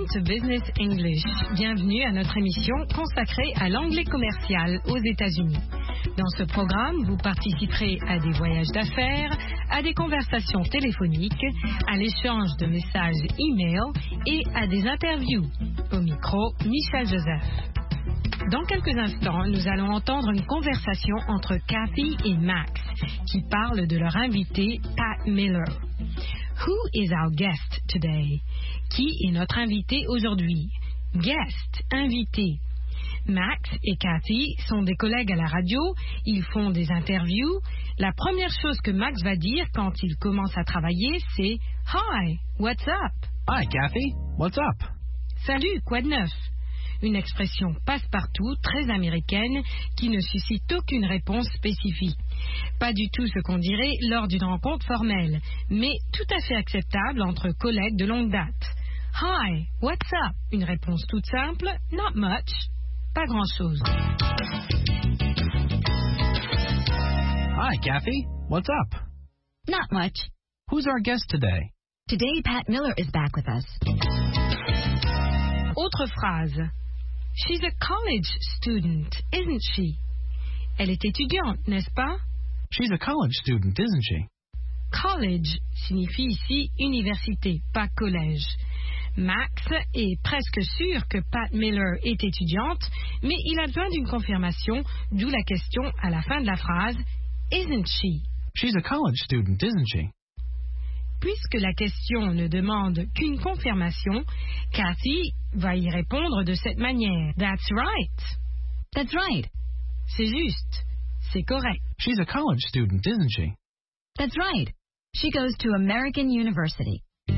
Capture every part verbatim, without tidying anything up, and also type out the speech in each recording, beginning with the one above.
Welcome to Business English. Bienvenue à notre émission consacrée à l'anglais commercial aux États-Unis. Dans ce programme, vous participerez à des voyages d'affaires, à des conversations téléphoniques, à l'échange de messages e-mail et à des interviews. Au micro, Michel Joseph. Dans quelques instants, nous allons entendre une conversation entre Kathy et Max qui parlent de leur invité, Pat Miller. Who is our guest today? Qui est notre invité aujourd'hui? Guest, invité. Max et Kathy sont des collègues à la radio, ils font des interviews. La première chose que Max va dire quand il commence à travailler, c'est « Hi, what's up? » Hi, Kathy, what's up? Salut, quoi de neuf? Une expression passe-partout, très américaine, qui ne suscite aucune réponse spécifique. Pas du tout ce qu'on dirait lors d'une rencontre formelle, mais tout à fait acceptable entre collègues de longue date. Hi, what's up? Une réponse toute simple, not much, pas grand-chose. Hi, Kathy, what's up? Not much. Who's our guest today? Today, Pat Miller is back with us. Autre phrase. She's a college student, isn't she? Elle est étudiante, n'est-ce pas? She's a college student, isn't she? College signifie ici université, pas collège. Max est presque sûr que Pat Miller est étudiante, mais il a besoin d'une confirmation, d'où la question à la fin de la phrase « Isn't she ?» She's a college student, isn't she? Puisque la question ne demande qu'une confirmation, Kathy va y répondre de cette manière. That's right. That's right. C'est juste. C'est correct. She's a college student, isn't she? That's right. She goes to American University.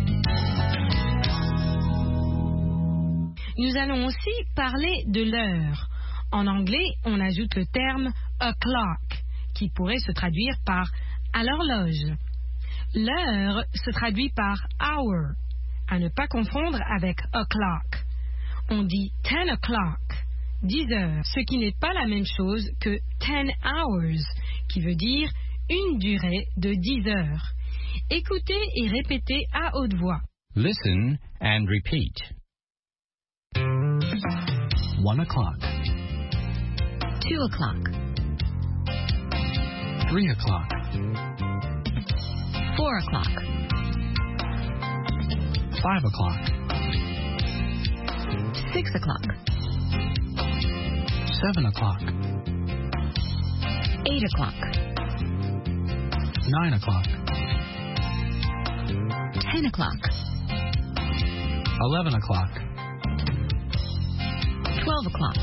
Nous allons aussi parler de l'heure. En anglais, on ajoute le terme o'clock, qui pourrait se traduire par à l'horloge. L'heure se traduit par hour, à ne pas confondre avec o'clock. On dit ten o'clock, dix heures, ce qui n'est pas la même chose que ten hours, qui veut dire une durée de dix heures. Écoutez et répétez à haute voix. Listen and repeat. One o'clock. Two o'clock. Three o'clock. Four o'clock. Five o'clock. Six o'clock. Seven o'clock. Eight o'clock. Nine o'clock. Ten o'clock. Eleven o'clock. Twelve o'clock.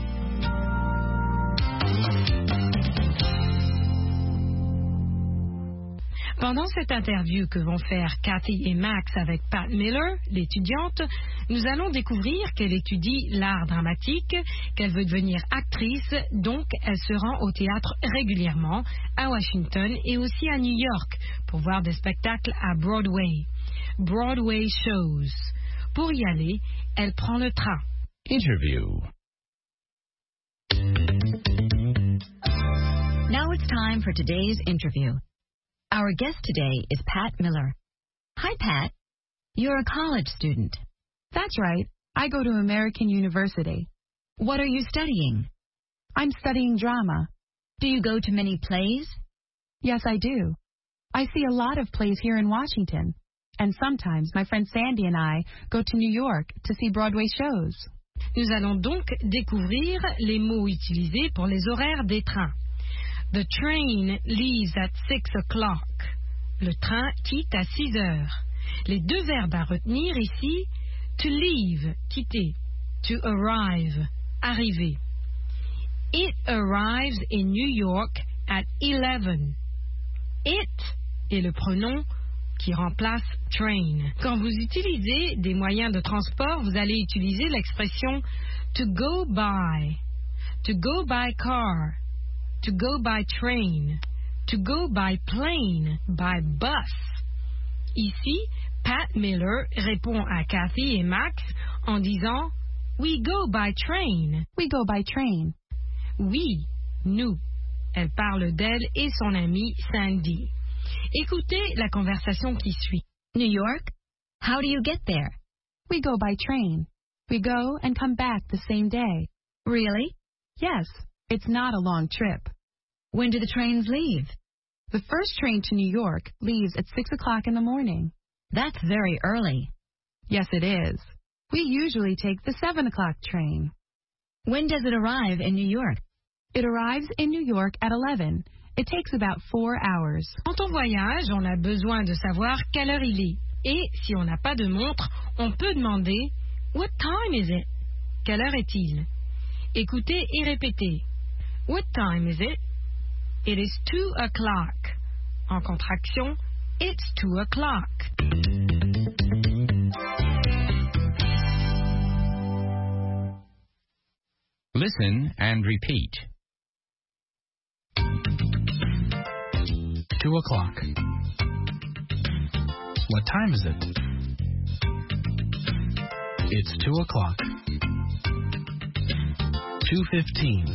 Pendant cette interview que vont faire Kathy et Max avec Pat Miller, l'étudiante, nous allons découvrir qu'elle étudie l'art dramatique, qu'elle veut devenir actrice, donc elle se rend au théâtre régulièrement, à Washington et aussi à New York, pour voir des spectacles à Broadway. Broadway shows. Pour y aller, elle prend le train. Interview. Now it's time for today's interview. Our guest today is Pat Miller. Hi, Pat. You're a college student. That's right. I go to American University. What are you studying? I'm studying drama. Do you go to many plays? Yes, I do. I see a lot of plays here in Washington. And sometimes my friend Sandy and I go to New York to see Broadway shows. Nous allons donc découvrir les mots utilisés pour les horaires des trains. The train leaves at six o'clock. Le train quitte à six heures. Les deux verbes à retenir ici, to leave, quitter, to arrive, arriver. It arrives in New York at eleven. It est le pronom qui remplace train. Quand vous utilisez des moyens de transport, vous allez utiliser l'expression to go by, to go by car, to go by train, to go by plane, by bus. Ici, Pat Miller répond à Kathy et Max en disant « We go by train ». We go by train. Oui, nous. Elle parle d'elle et son amie Sandy. Écoutez la conversation qui suit. New York? How do you get there? We go by train. We go and come back the same day. Really? Yes, it's not a long trip. When do the trains leave? The first train to New York leaves at six o'clock in the morning. That's very early. Yes, it is. We usually take the seven o'clock train. When does it arrive in New York? It arrives in New York at eleven. It takes about four hours. Quand on voyage, on a besoin de savoir quelle heure il est. Et si on n'a pas de montre, on peut demander « What time is it ?» Quelle heure est-il? Écoutez et répétez. What time is it? It is two o'clock. En contraction, it's two o'clock. Listen and repeat. Two o'clock. What time is it? It's two o'clock. Two fifteen.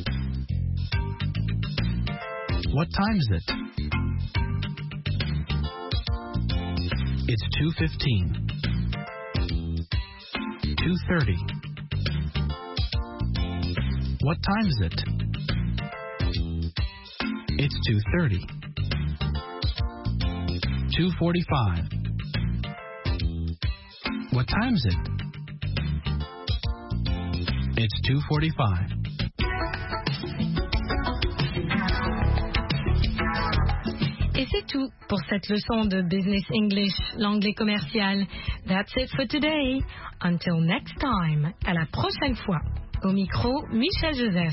What time is it? It's two fifteen. Two thirty. What time is it? It's two thirty. Two forty-five. What time is it? It's two forty-five. Et c'est tout pour cette leçon de Business English, l'anglais commercial. That's it for today. Until next time. À la prochaine fois. Au micro, Michel Joseph.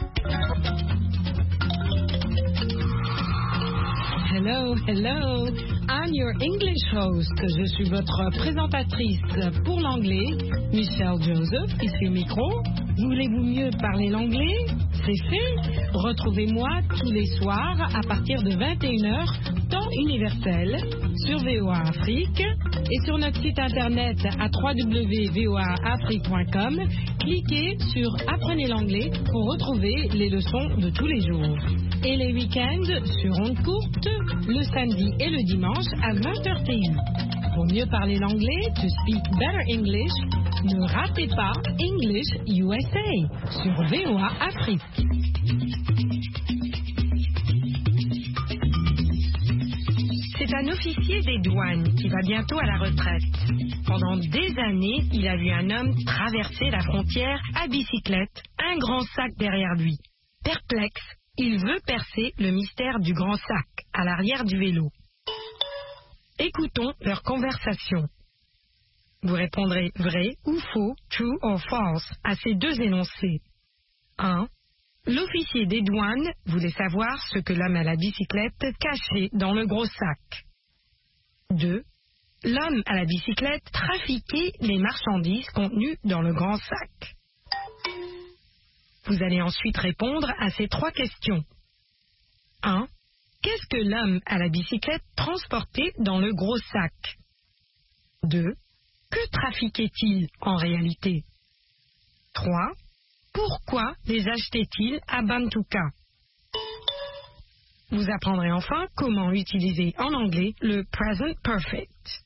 Hello, hello. I'm your English host. Je suis votre présentatrice pour l'anglais, Michel Joseph, ici au micro. Voulez-vous mieux parler l'anglais? C'est fait. Retrouvez-moi tous les soirs à partir de vingt et une heures, temps universel, sur V O A Afrique et sur notre site internet à w w w point v o a afrique point com. Cliquez sur Apprenez l'anglais pour retrouver les leçons de tous les jours. Et les week-ends sur ondes courtes, le samedi et le dimanche à vingt heures T U. Pour mieux parler l'anglais, to speak better English, ne ratez pas English U S A sur V O A Afrique. C'est un officier des douanes qui va bientôt à la retraite. Pendant des années, il a vu un homme traverser la frontière à bicyclette, un grand sac derrière lui. Perplexe, il veut percer le mystère du grand sac à l'arrière du vélo. Écoutons leur conversation. Vous répondrez vrai ou faux, true or false, à ces deux énoncés. un. L'officier des douanes voulait savoir ce que l'homme à la bicyclette cachait dans le gros sac. deux. L'homme à la bicyclette trafiquait les marchandises contenues dans le grand sac. Vous allez ensuite répondre à ces trois questions. un. Qu'est-ce que l'homme à la bicyclette transportait dans le gros sac? deux. Que trafiquait-il en réalité? trois. Pourquoi les achetait-il à Bantuka? Vous apprendrez enfin comment utiliser en anglais le present perfect.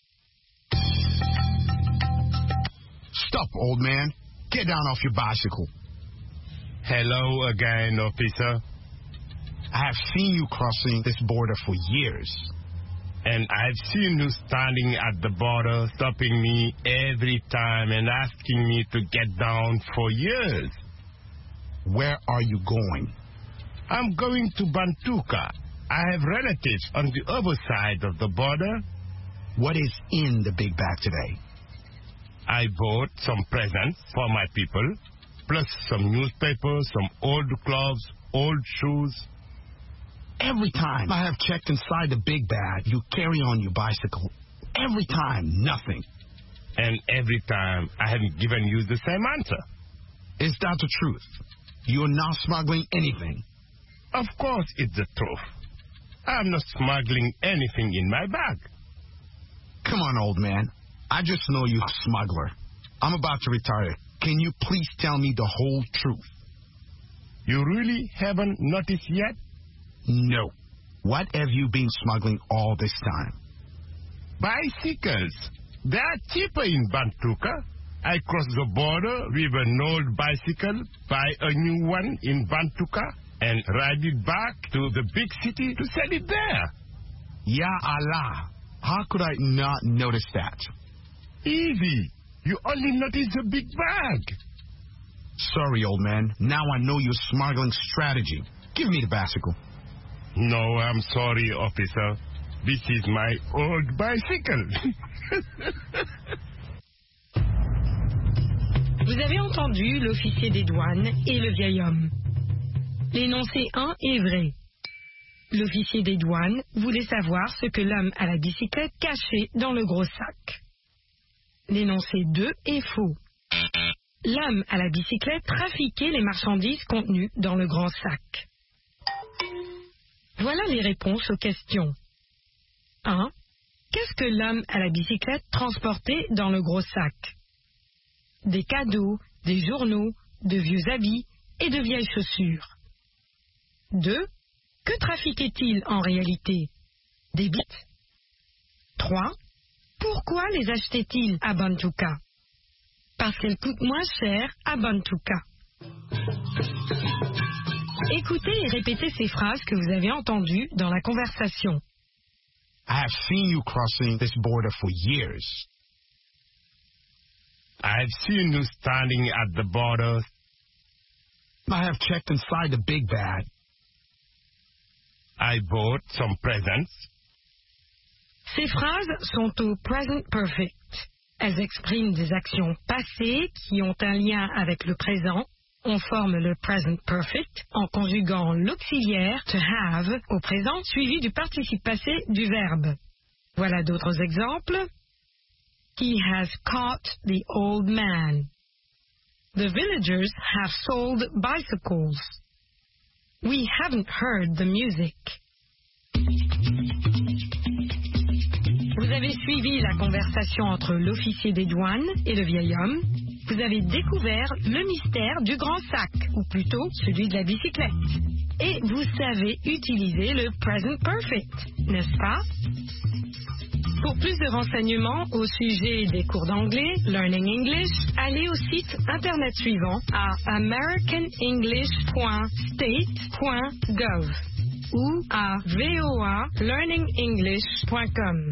Stop, old man. Get down off your bicycle. Hello again, officer. I have seen you crossing this border for years. And I've seen you standing at the border, stopping me every time and asking me to get down for years. Where are you going? I'm going to Bantuka. I have relatives on the other side of the border. What is in the big bag today? I bought some presents for my people, plus some newspapers, some old clothes, old shoes. Every time I have checked inside the big bag, you carry on your bicycle. Every time, nothing. And every time, I haven't given you the same answer. Is that the truth? You're not smuggling anything. Of course it's the truth. I'm not smuggling anything in my bag. Come on, old man. I just know you're a smuggler. I'm about to retire. Can you please tell me the whole truth? You really haven't noticed yet? No. What have you been smuggling all this time? Bicycles. They are cheaper in Bantuka. I cross the border with an old bicycle, buy a new one in Bantuka, and ride it back to the big city to sell it there. Ya Allah. How could I not notice that? Easy. You only notice the big bag. Sorry, old man. Now I know your smuggling strategy. Give me the bicycle. No, I'm sorry, officer. This is my old bicycle. Vous avez entendu l'officier des douanes et le vieil homme. L'énoncé un est vrai. L'officier des douanes voulait savoir ce que l'homme à la bicyclette cachait dans le gros sac. L'énoncé deux est faux. L'homme à la bicyclette trafiquait les marchandises contenues dans le grand sac. Voilà les réponses aux questions. un. Qu'est-ce que l'homme à la bicyclette transportait dans le gros sac? Des cadeaux, des journaux, de vieux habits et de vieilles chaussures. deux. Que trafiquait-il en réalité? Des bites. trois. Pourquoi les achetait-il à Bantuka? Parce qu'elles coûtent moins cher à Bantuka. Écoutez et répétez ces phrases que vous avez entendues dans la conversation. I have seen you crossing this border for years. I've seen you standing at the border. I have checked inside the big bag. I bought some presents. Ces phrases sont au present perfect. Elles expriment des actions passées qui ont un lien avec le présent. On forme le present perfect en conjuguant l'auxiliaire to have au présent suivi du participe passé du verbe. Voilà d'autres exemples. He has caught the old man. The villagers have sold bicycles. We haven't heard the music. Vous avez suivi la conversation entre l'officier des douanes et le vieil homme. Vous avez découvert le mystère du grand sac, ou plutôt celui de la bicyclette. Et vous savez utiliser le present perfect, n'est-ce pas? Pour plus de renseignements au sujet des cours d'anglais, Learning English, allez au site internet suivant à american english point state point gov ou à voa learning english point com.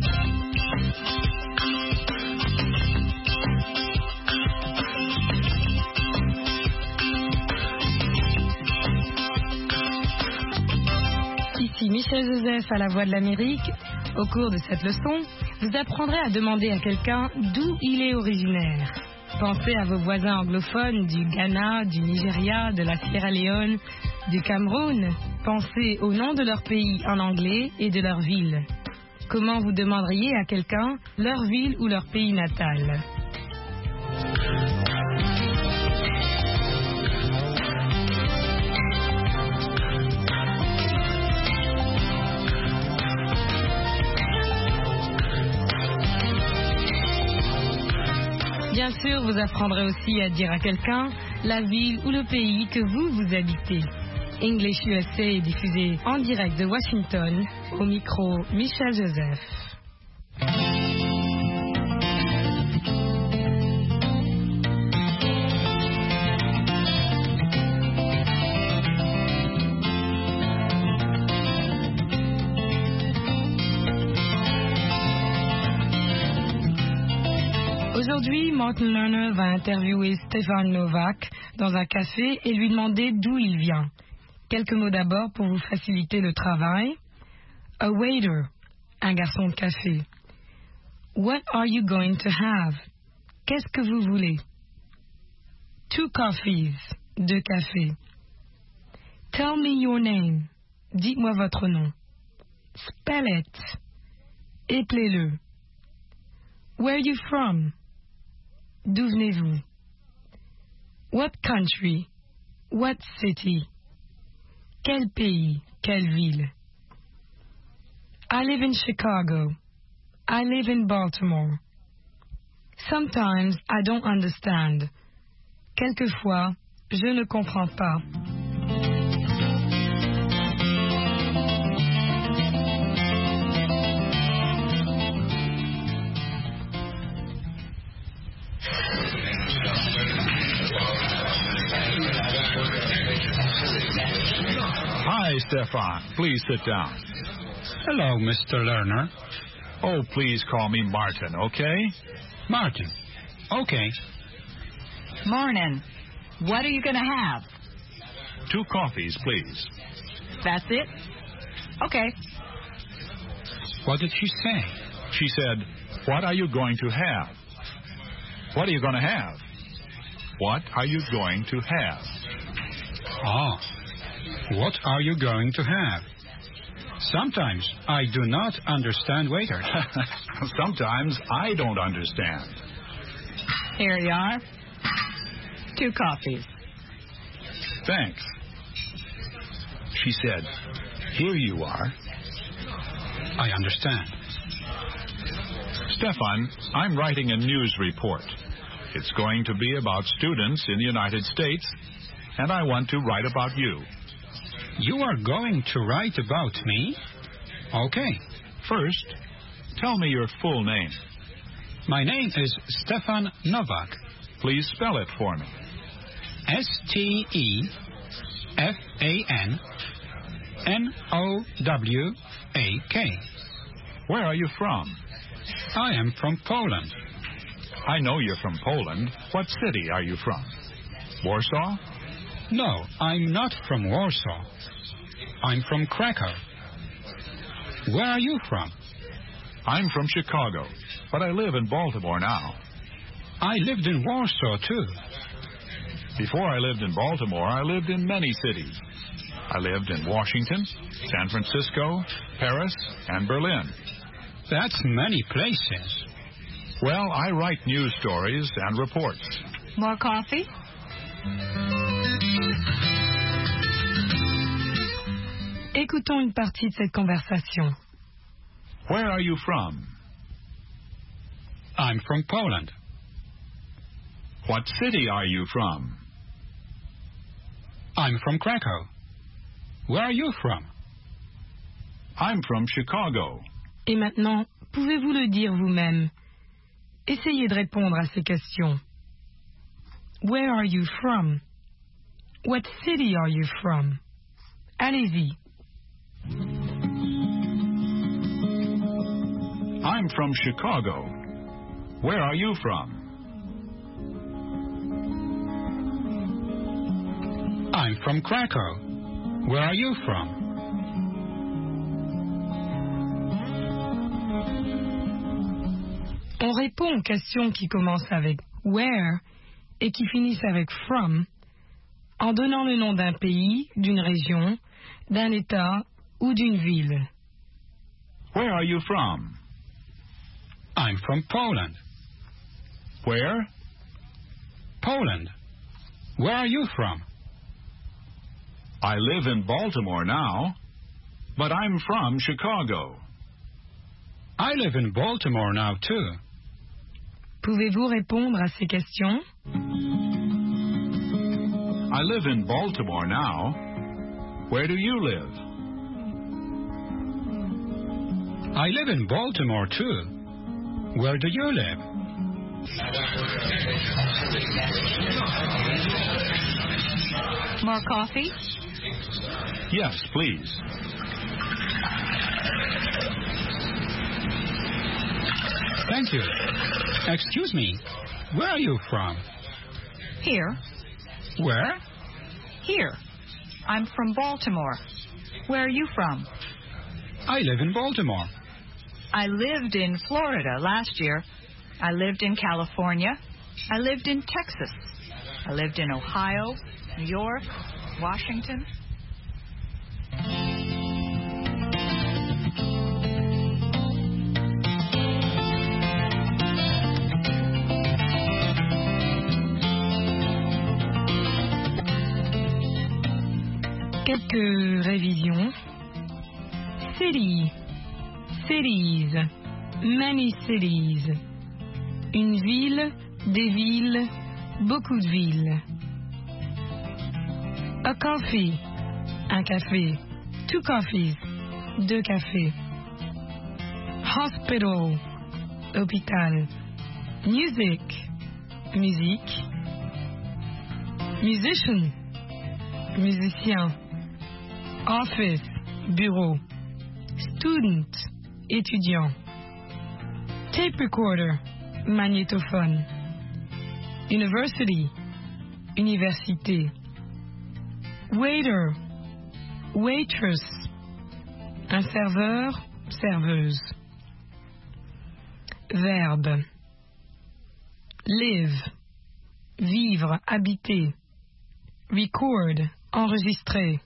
Ici Michel Joseph à la Voix de l'Amérique. Au cours de cette leçon, vous apprendrez à demander à quelqu'un d'où il est originaire. Pensez à vos voisins anglophones du Ghana, du Nigeria, de la Sierra Leone, du Cameroun. Pensez au nom de leur pays en anglais et de leur ville. Comment vous demanderiez à quelqu'un leur ville ou leur pays natal? Bien sûr, vous apprendrez aussi à dire à quelqu'un la ville ou le pays que vous, vous habitez. English U S A est diffusé en direct de Washington, au micro Michel Joseph. Aujourd'hui, Martin Lerner va interviewer Stefan Novak dans un café et lui demander d'où il vient. Quelques mots d'abord pour vous faciliter le travail. A waiter, un garçon de café. What are you going to have? Qu'est-ce que vous voulez? Two coffees, deux cafés. Tell me your name. Dites-moi votre nom. Spell it. Éplez-le. Where are you from? D'où venez-vous? What country? What city? Quel pays? Quelle ville? I live in Chicago. I live in Baltimore. Sometimes I don't understand. Quelquefois, je ne comprends pas. Hi, Stefan. Please sit down. Hello, Mister Lerner. Oh, please call me Martin, okay? Martin. Okay. Morning. What are you going to have? Two coffees, please. That's it? Okay. What did she say? She said, what are you going to have? What are you going to have? What are you going to have? Ah, what are you going to have? Sometimes I do not understand waiters. Sometimes I don't understand. Here you are. Two coffees. Thanks. She said, here you are. I understand. Stefan, I'm writing a news report. It's going to be about students in the United States, and I want to write about you. You are going to write about me? Okay. First, tell me your full name. My name is Stefan Novak. Please spell it for me. S T E F A N N O W A K. Where are you from? I am from Poland. I know you're from Poland. What city are you from? Warsaw? No, I'm not from Warsaw. I'm from Krakow. Where are you from? I'm from Chicago, but I live in Baltimore now. I lived in Warsaw, too. Before I lived in Baltimore, I lived in many cities. I lived in Washington, San Francisco, Paris, and Berlin. That's many places. Well, I write news stories and reports. More coffee? Écoutons une partie de cette conversation. Where are you from? I'm from Poland. What city are you from? I'm from Krakow. Where are you from? I'm from Chicago. Et maintenant, pouvez-vous le dire vous-même? Essayez de répondre à ces questions. Where are you from? What city are you from? Allez-y. I'm from Chicago. Where are you from? I'm from Krakow. Where are you from? On répond aux questions qui commencent avec where et qui finissent avec from en donnant le nom d'un pays, d'une région, d'un État ou d'une ville. Where are you from? I'm from Poland. Where? Poland. Where are you from? I live in Baltimore now, but I'm from Chicago. I live in Baltimore now, too. Pouvez-vous répondre à ces questions? I live in Baltimore now. Where do you live? I live in Baltimore, too. Where do you live? More coffee? Yes, please. Thank you. Excuse me. Where are you from? Here. Where? Here. I'm from Baltimore. Where are you from? I live in Baltimore. I lived in Florida last year. I lived in California. I lived in Texas. I lived in Ohio, New York, Washington. Quelques révisions. City, cities, many cities. Une ville, des villes, beaucoup de villes. A coffee, un café. Two coffees, deux cafés. Hospital, hôpital. Music, musique. Musician, musicien. Office, bureau. Student, étudiant. Tape recorder, magnétophone. University, université. Waiter, waitress. Un serveur, serveuse. Verbe. Live, vivre, habiter. Record, enregistrer.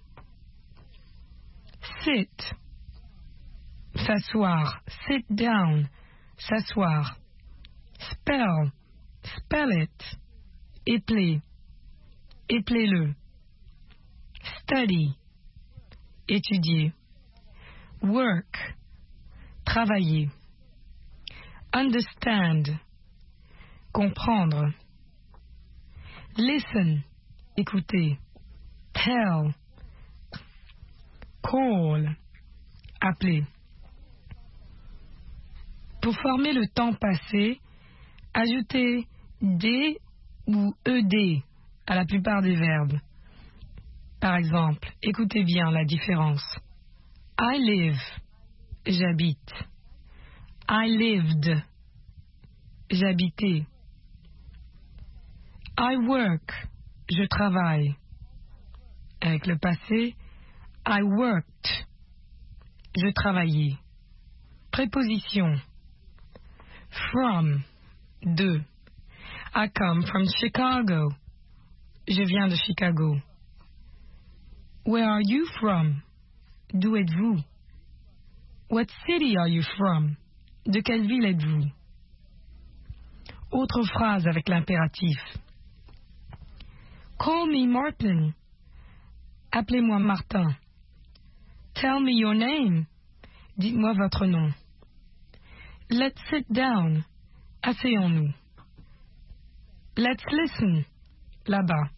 Sit, s'asseoir. Sit down, s'asseoir. Spell, spell it. Épeler, épeler-le. Study, étudier. Work, travailler. Understand, comprendre. Listen, écouter. Tell, call, appeler. Pour former le temps passé, ajoutez D ou E D à la plupart des verbes. Par exemple, écoutez bien la différence. I live, j'habite. I lived, j'habitais. I work, je travaille. Avec le passé, I worked, je travaillais. Préposition. From, de. I come from Chicago, je viens de Chicago. Where are you from? D'où êtes-vous? What city are you from? De quelle ville êtes-vous? Autre phrase avec l'impératif. Call me Martin. Appelez-moi Martin. Tell me your name. Dites-moi votre nom. Let's sit down. Asseyons-nous. Let's listen. Là-bas.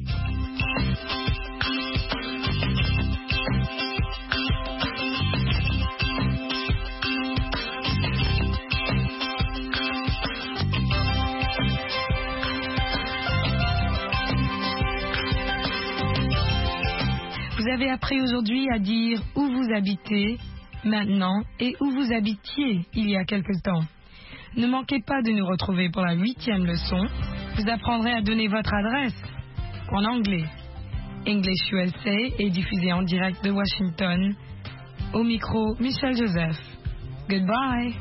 Vous avez appris aujourd'hui à dire où vous habitez maintenant et où vous habitiez il y a quelque temps. Ne manquez pas de nous retrouver pour la huitième leçon. Vous apprendrez à donner votre adresse en anglais. English U S A est diffusé en direct de Washington. Au micro, Michel Joseph. Goodbye.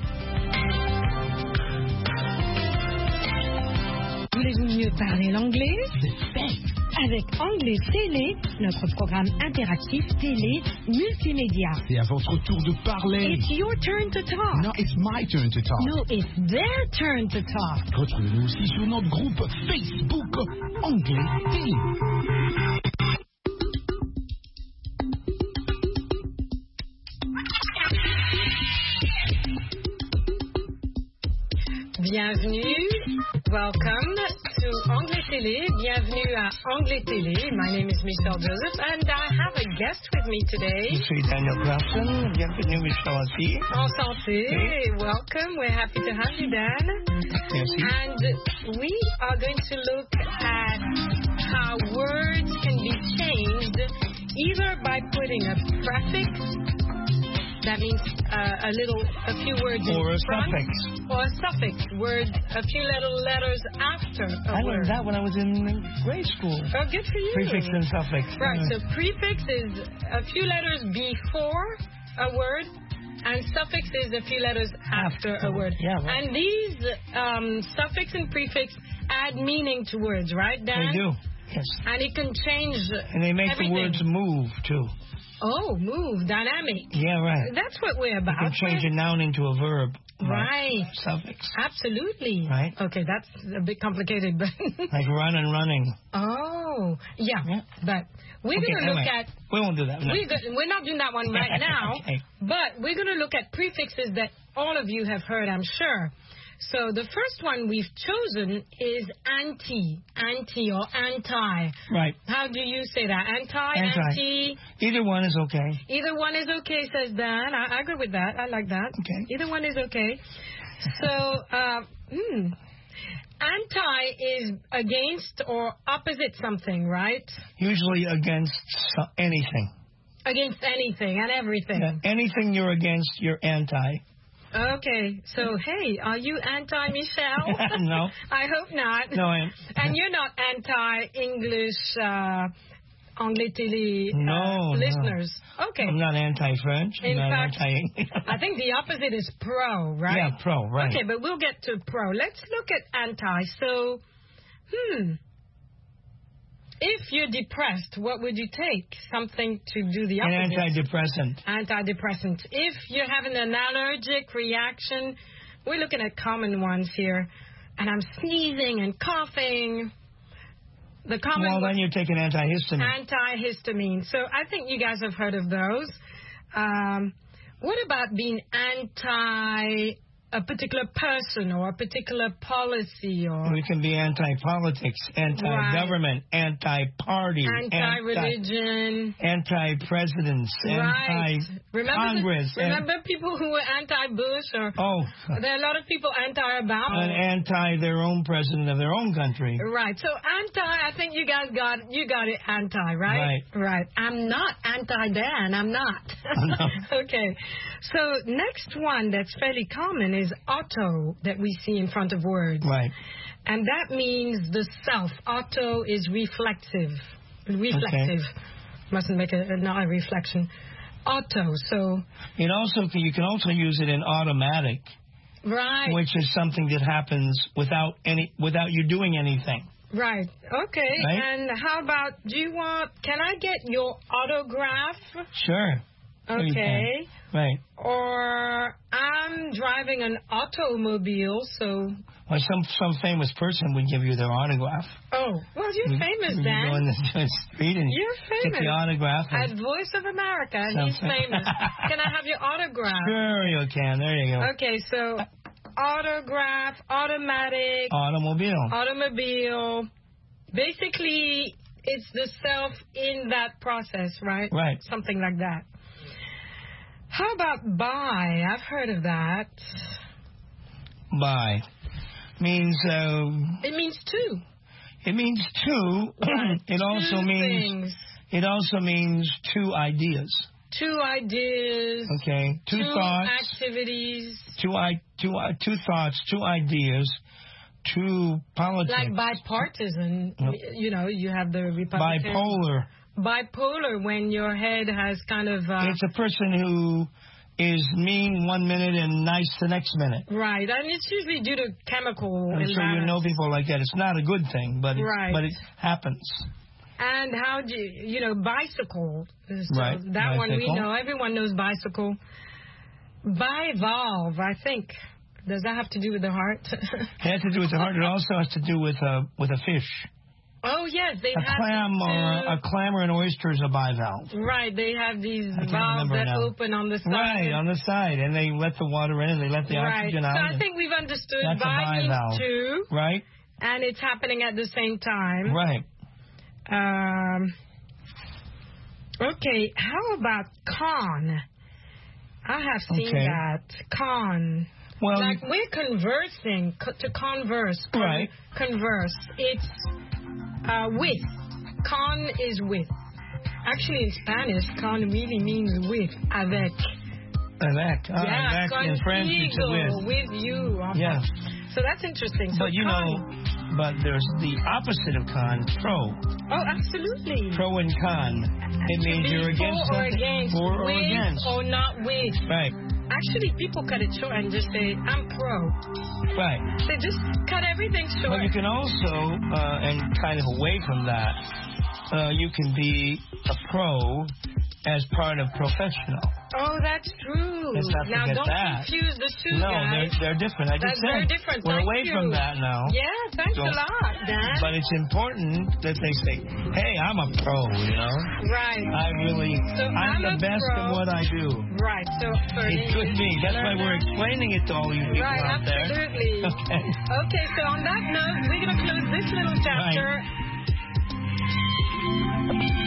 Voulez-vous mieux parler l'anglais? Avec Anglais Télé, notre programme interactif télé multimédia. C'est à votre tour de parler. It's your turn to talk. No, it's my turn to talk. No, it's their turn to talk. Retrouvez-nous aussi sur notre groupe Facebook Anglais Télé. Bienvenue, welcome to Anglais Télé. Bienvenue à Anglais Télé. My name is Michelle Joseph and I have a guest with me today. Je suis Daniel Grafton. Bienvenue, Michelle aussi. Enchanté. Okay. Welcome. We're happy to have you, Dan. Merci. And we are going to look at how words can be changed either by putting a prefix. That means uh, a little, a few words or in a front, suffix. Or a suffix, words, a few little letters after a I word. learned that when I was in grade school. Oh, good for you. Prefix and suffix. Right, Yeah. so prefix is a few letters before a word, and suffix is a few letters after, after. a word. Yeah, right. And these um, suffix and prefix add meaning to words, right, Dan? They do, yes. And it can change And they make everything. the words move, too. Oh, move, dynamic. Yeah, right. That's what we're about. You can change a noun into a verb. Right. Suffix. Absolutely. Right. Okay, that's a bit complicated, but... Like run and running. Oh, yeah. yeah. But we're okay, going to anyway, look at... We won't do that. No. We're, go- we're not doing that one right now, okay. But we're going to look at prefixes that all of you have heard, I'm sure. So the first one we've chosen is anti, anti or anti. Right. How do you say that? Anti, anti. anti? Either one is okay. Either one is okay, says Dan. I, I agree with that. I like that. Okay. Either one is okay. So, uh, hmm. Anti is against or opposite something, right? Usually against so- anything. Against anything and everything. Yeah, anything you're against, you're anti. Okay, so hey, are you anti-Michelle? No. I hope not. No, I am. And you're not anti-English, uh, Anglais Télé uh, no, listeners? No. Okay. I'm not anti-French. In I'm not fact, anti- I think the opposite is pro, right? Yeah, pro, right. Okay, but we'll get to pro. Let's look at anti. So, hmm. If you're depressed, what would you take? Something to do the opposite. An antidepressant. Antidepressant. If you're having an allergic reaction, we're looking at common ones here. And I'm sneezing and coughing. The common Well, then you take an antihistamine. Antihistamine. So I think you guys have heard of those. Um, what about being anti a particular person or a particular policy? Or We can be anti-politics, anti-government, right. anti-party, anti-religion, anti-presidents, right. anti-Congress. Remember, the, remember people who were anti-Bush? Or oh, there are a lot of people anti-Obama. And anti their own president of their own country. Right. So anti, I think you guys got you got it anti, right? Right. Right. I'm not anti-Dan. I'm not. No. Okay. So next one that's fairly common is auto that we see in front of words. Right. And that means the self. Auto is reflexive. Reflective. Okay. Mustn't make a, not a reflection. Auto. So. It also you can also use it in automatic. Right. Which is something that happens without any without you doing anything. Right. Okay. Right? And how about, do you want, can I get your autograph? Sure. Okay. Right. Or I'm driving an automobile, so. Well, some some famous person would give you their autograph. Oh, well, you're you, famous, you Dan. You go in the street and you're famous. Get the autograph. At Voice of America, and he's famous. Can I have your autograph? Sure, you can. There you go. Okay, so autograph, automatic. Automobile. Automobile. Basically, it's the self in that process, right? Right. Something like that. How about buy? I've heard of that. Buy means. Uh, it means two. It means two. Right. It also two means. Things. It also means two ideas. Two ideas. Okay. Two, two thoughts. Activities. Two i two uh, two thoughts. Two ideas. Two politics. Like bipartisan. Nope. You know, you have the Republican. Bipolar. Bipolar, when your head has kind of. Uh, it's a person who is mean one minute and nice the next minute. Right, and it's usually due to chemical and imbalance. So you know people like that. It's not a good thing, but it's, right. but it happens. And how do you, you know, bicycle. So right. That bicycle. one we know. Everyone knows bicycle. Bivalve, I think. Does that have to do with the heart? It has to do with the heart. It also has to do with a with a fish. Oh yes, they a have clam to, or a clam or an oyster is a bivalve. Right, they have these valves that now. open on the side. Right, on the side, and they let the water in and they let the right. oxygen out. So I think we've understood that's bi a bivalve. means two. Right. And it's happening at the same time. Right. Um. Okay, how about con? I have seen okay. that con. Well, like we're conversing co- to converse. Con- right. Converse. It's uh, with. Con is with. Actually, in Spanish, con really means with. Avec. Avec. Uh, yeah. Avec in French, it's with. With you. Okay. Yeah. So that's interesting. So but you con, know, but there's the opposite of con, pro. Oh, absolutely. Pro and con. It means you're against for or something. against. For or with against. or not with. Right. Actually, people cut it short and just say, I'm pro. Right. They just cut everything short. But you can also, uh, and kind of away from that, uh, you can be a pro as part of professional. Oh, that's true. Let's not now, forget don't that. confuse the two, no, guys. they're, they're different. I that's just said very different. we're Thank away you. from that now. Yeah, thanks so, a lot, Dan. But it's important that they say, hey, I'm a pro, you know? Right. I really, so I'm, I'm the best pro. at what I do. Right. So for It could be. That's why we're explaining it to all you people right, out there. Right, absolutely. Okay. Okay, so on that note, we're going to close this little chapter. Right.